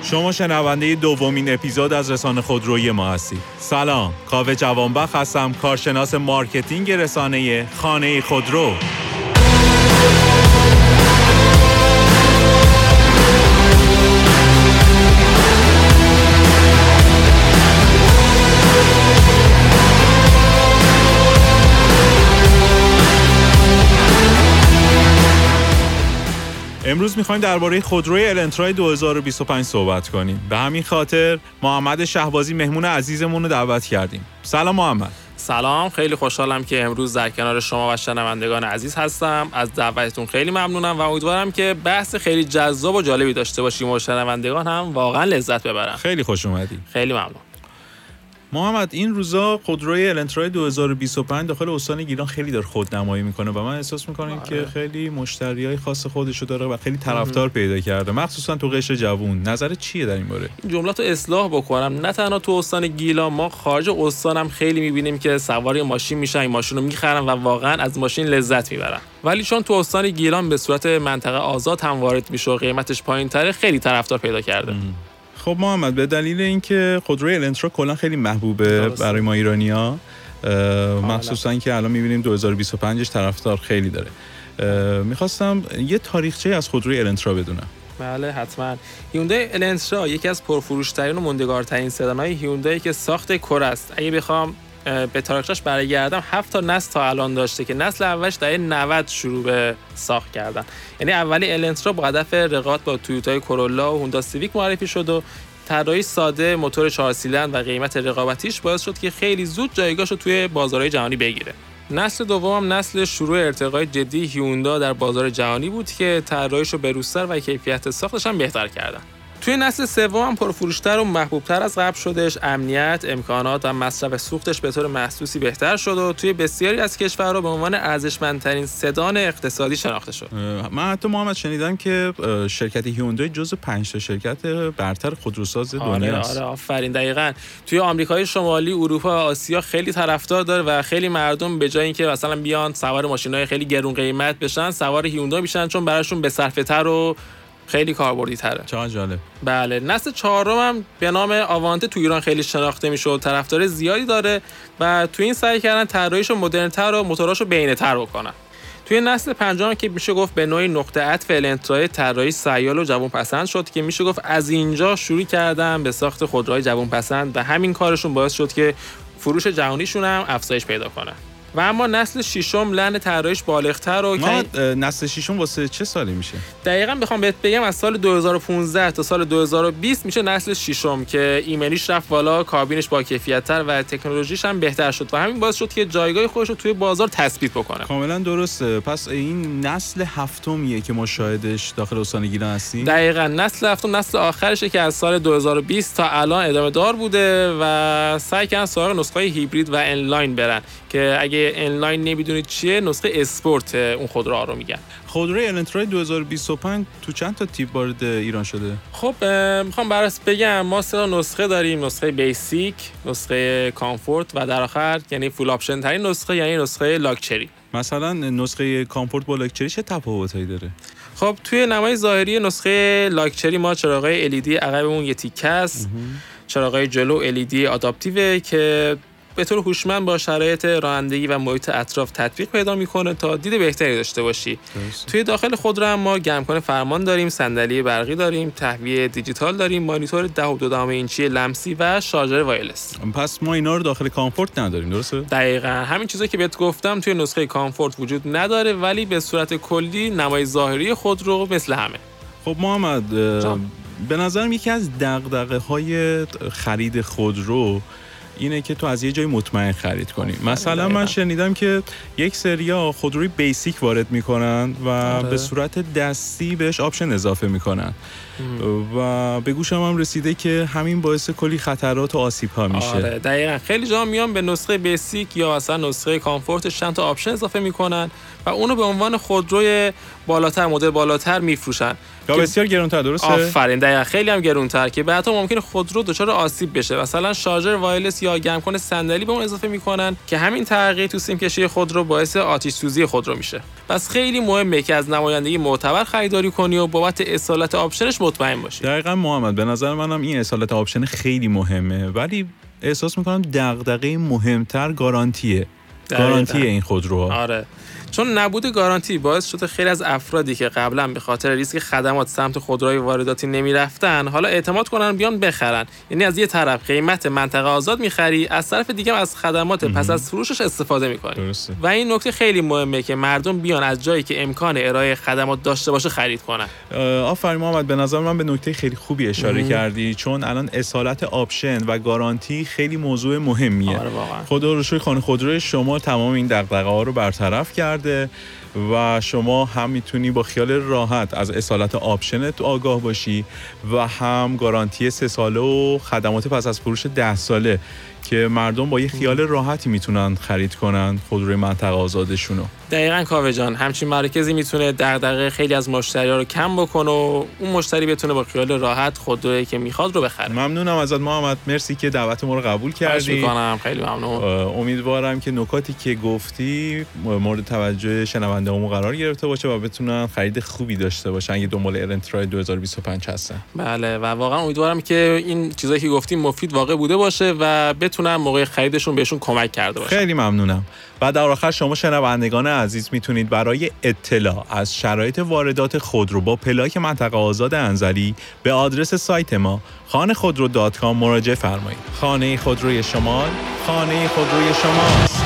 شما شنونده دومین اپیزود از رسانه خودرویی ما هستید. سلام، کاوه جوانبخش هستم، کارشناس مارکتینگ رسانه خانه خودرو. امروز می‌خوایم درباره خودروی الانترا 2025 صحبت کنیم. به همین خاطر محمد شهبازی مهمون عزیزمون رو دعوت کردیم. سلام محمد. سلام، خیلی خوشحالم که امروز در کنار شما و شنوندگان عزیز هستم. از دعوتتون خیلی ممنونم و امیدوارم که بحث خیلی جذاب و جالبی داشته باشیم و شنوندگان هم واقعا لذت ببرن. خیلی خوش اومدی. خیلی ممنون. محمد، این روزا خودروی الانترا 2025 داخل استان گیلان خیلی داره خودنمایی میکنه و من احساس میکنم که خیلی مشتریای خاص خودشو داره و خیلی طرفدار پیدا کرده، مخصوصا تو قشر جوون. نظرت چیه در این باره؟ این جملاتو اصلاح بکنم، نه تنها تو استان گیلان، ما خارج استان هم خیلی میبینیم که سوار ماشین میشن، این ماشین رو میخرن و واقعا از ماشین لذت میبرن. ولی چون تو استان گیلان به صورت منطقه آزاد هم وارد میشه و قیمتش پایین‌تره، خیلی طرفدار پیدا کرده. خب محمد، به دلیل اینکه خودروی الانترا کلا خیلی محبوبه برای ما ایرانی‌ها، مخصوصا که الان می‌بینیم 2025ش طرفدار خیلی داره، می‌خواستم یه تاریخچه از خودروی الانترا بدونم. بله حتما. هیوندای الانترا یکی از پرفروش‌ترین و موندگارترین سدان‌های هیوندایی که ساخت کره است. اگه بخوام به تاریخش برگردم، 7 تا نسل تا الان داشته که نسل اولش دهه 90 شروع به ساخت کردن. یعنی اولی الانترا با هدف رقابت با تویوتای کورولا و هوندا سیویک معرفی شد و طراحی ساده، موتور 4 سیلندر و قیمت رقابتیش باعث شد که خیلی زود جایگاهش رو توی بازارهای جهانی بگیره. نسل دوم نسل شروع ارتقای جدی هیوندا در بازار جهانی بود که طراحیش رو بروزتر و کیفیت ساختش هم بهتر کردن. توی نسل سوم هم پرفروشتر و محبوبتر از قبل شدش، امنیت، امکانات و مصرف سوختش به طور محسوسی بهتر شد و توی بسیاری از کشورها به عنوان ارزشمندترین سدان اقتصادی شناخته شد. من حتی محمد شنیدم که شرکت هیوندای جزو 5 تا شرکت برتر خودروساز دنیا است. آره آفرین، دقیقاً. توی آمریکای شمالی، اروپا و آسیا خیلی طرفدار داره و خیلی مردم به جای اینکه مثلا بیان سوار ماشینای خیلی گرون قیمت بشن، سوار هیوندا میشن، چون براشون به صرفه‌تر و خیلی کاربردی تره. چقدر جالب. بله، نسل چهارم هم به نام آوانته تو ایران خیلی شناخته میشه و طرفدار زیادی داره و تو این سعی کردن طراحیشو مدرن‌تر و موتوراشو بین‌تر بکنن. توی نسل پنجم که میشه گفت به نوعی نقطه عطف الانترا، طراحی سیال و جوانپسند شد که میشه گفت از اینجا شروع کردن به ساخت خودروهای جوانپسند و همین کارشون باعث شد که فروش جهانیشون هم افزایش پیدا کنه. و اما نسل ششم لحن طراحیش بالغ‌تر و نسل ششم واسه چه سالی میشه؟ دقیقاً بخوام بهت بگم از سال 2015 تا سال 2020 میشه نسل ششم که ایمنیش رفت بالا، کابینش با کیفیت‌تر و تکنولوژیش هم بهتر شد و همین باعث شد که جایگاه خودش رو توی بازار تثبیت بکنه. کاملا درسته. پس این نسل هفتمیه که ما شاهدش داخل استان گیلان هستیم. دقیقاً نسل هفتم نسل آخرشه که از سال 2020 تا الان ادامه دار بوده و سعی کردن سراغ نسخه هیبرید و انلاین برن که اگه انلاین نمیدونید چیه، نسخه اسپورت اون خودروها رو میگن. خودروی الانترا 2025 تو چند تا تیپ وارد ایران شده؟ خب میخوام برات بگم، ما 3 نسخه داریم، نسخه بیسیک، نسخه کامفورت و در آخر یعنی فول آپشن ترین نسخه یعنی نسخه لاکچری. مثلا نسخه کامفورت با لاکچری چه تفاوتایی داره؟ خب توی نمای ظاهری نسخه لاکچری ما چراغای LED عقبمون یه تیکه است، چراغای جلو LED آداپتیو که به طور هوشمند با شرایط رانندگی و محیط اطراف تطبیق پیدا میکنه تا دید بهتری داشته باشی. توی داخل خودرو هم ما گرمکن فرمان داریم، صندلی برقی داریم، تهویه دیجیتال داریم، مانیتور 10.2 اینچی لمسی و شارژر وایرلس. پس ما اینا رو داخل کامفورت نداریم، درسته؟ دقیقاً همین چیزایی که بهت گفتم توی نسخه کامفورت وجود نداره، ولی به صورت کلی نمای ظاهری خودرو مثل همه. خب محمد، به نظرم یکی از دغدغه‌های خرید خودرو اینه که تو از یه جای مطمئن خرید کنی. مثلا من شنیدم که یک سریا خودروی بیسیک وارد میکنن و به صورت دستی بهش آپشن اضافه میکنن و به گوشم هم رسیده که همین باعث کلی خطرات و آسیب ها میشه. آره دقیقاً. خیلی جا میان به نسخه بیسیک یا اصلا نسخه کامفورتش چند تا آپشن اضافه میکنن و اونو به عنوان خودروی بالاتر، مدل بالاتر میفروشن یا بسیار گرانتر. درسته؟ آفرین، دقیقاً خیلی هم گرانتر که بعدا ممکنه خودرو دچار آسیب بشه. مثلا شارژر وایرلس یا گرمکن صندلی به اون اضافه میکنن که همین تغییر تو سیم کشی خودرو باعث آتش سوزی خودرو میشه. پس خیلی مهمه که از نمایندگی معتبر خریداری کنی و بابت اصالت آپشنش مطمئن باشی. دقیقاً محمد، به نظر منم این اصالت آپشن خیلی مهمه، ولی احساس میکنم دغدغه مهمتر گارانتی این خودروها. آره، چون نبود گارانتی باعث شده خیلی از افرادی که قبلا به خاطر ریسک خدمات سمت خودروهای وارداتی نمیرفتن حالا اعتماد کنن بیان بخرن. یعنی از یه طرف قیمت منطقه آزاد میخری، از طرف دیگه از خدمات پس از فروشش استفاده میکنی. درسته. و این نکته خیلی مهمه که مردم بیان از جایی که امکان ارائه خدمات داشته باشه خرید کنن. آفرین محمد، به نظر من به نکته خیلی خوبی اشاره کردی، چون الان اصالت آپشن و گارانتی خیلی موضوع مهمیه. آره واقعا. خدا رو شکر خانه خودروی شما تمام این دغدغه‌ها رو برطرف کرده و شما هم میتونی با خیال راحت از اصالت آپشنت آگاه باشی و هم گارانتی 3 ساله و خدمات پس از فروش 10 ساله که مردم با یه خیال راحتی میتونن خرید کنن خودروی منطقه آزادشونو. دقیقاً کاوه جان، همچین مرکزی میتونه دغدغه خیلی از مشتری‌ها رو کم بکنه و اون مشتری بتونه با خیال راحت خودرویی که میخواد رو بخره. ممنونم ازت محمد، مرسی که دعوت ما رو قبول کردی. خواهش می‌کنم، خیلی ممنون. امیدوارم که نکاتی که گفتی مورد توجه شنونده‌هامون قرار گرفته باشه و بتونن خرید خوبی داشته باشن اگه دنبال ارنترای 2025 هستن. بله، و واقعا امیدوارم که این چیزایی که گفتیم مفید واقع بوده باشه و بتونن موقع خریدشون بهشون کمک کرده باشه. خیلی ممنونم. و در آخر شما شنوندگان عزیز میتونید برای اطلاع از شرایط واردات خودرو با پلاک منطقه آزاد انزلی به آدرس سایت ما khanekhudro.com مراجعه فرمایید. خانه خودروی شمال، خانه خودروی شماست.